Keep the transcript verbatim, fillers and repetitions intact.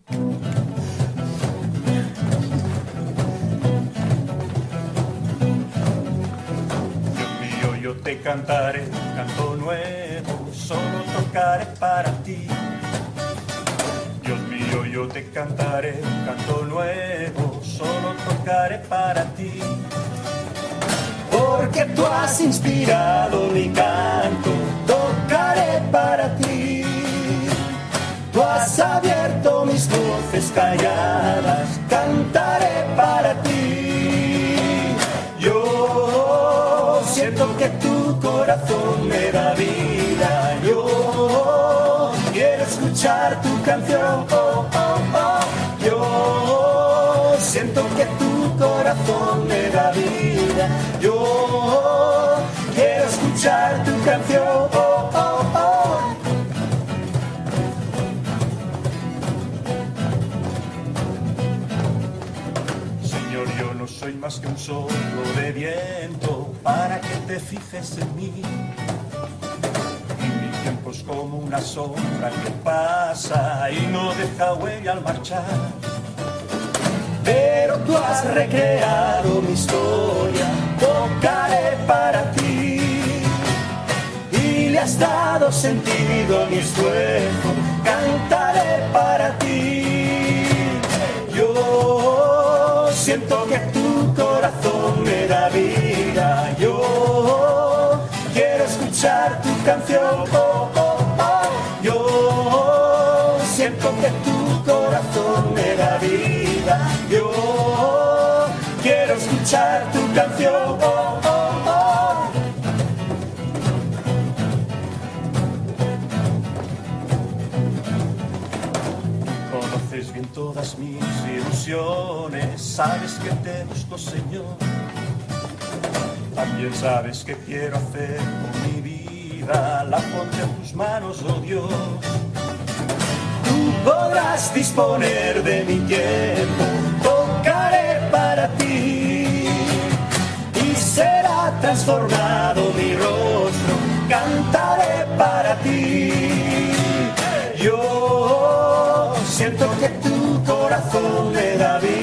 Dios mío, yo te cantaré un canto nuevo, solo tocaré para ti. Dios mío, yo te cantaré un canto nuevo, solo tocaré para ti. Porque tú has inspirado mi canto, tocaré para ti. Tú has abierto mis voces calladas, cantaré para ti. Yo siento que tu corazón me da vida. Yo quiero escuchar tu canción. Oh, oh, oh. Yo siento que tu corazón me da vida. Yo quiero escuchar tu canción. Oh, oh, oh. Señor, yo no soy más que un soplo de viento para que te fijes en mí. Y mi tiempo es como una sombra que pasa y no deja huella al marchar. Pero tú has recreado mi historia, tocaré para ti. Y le has dado sentido a mi esfuerzo, cantaré para ti. Yo siento que tu corazón me da vida. Yo quiero escuchar tu canción. Oh, oh, oh. Yo siento que tu corazón me da vida. Yo quiero escuchar tu canción. Oh, oh, oh. Conoces bien todas mis ilusiones, sabes que te busco, Señor. También sabes que quiero hacer con mi vida, la pondré en tus manos, oh Dios. Tú podrás disponer de mi tiempo, tocaré para ti. Y será transformado mi rostro, cantaré para ti. Yo siento que tu corazón me da vida.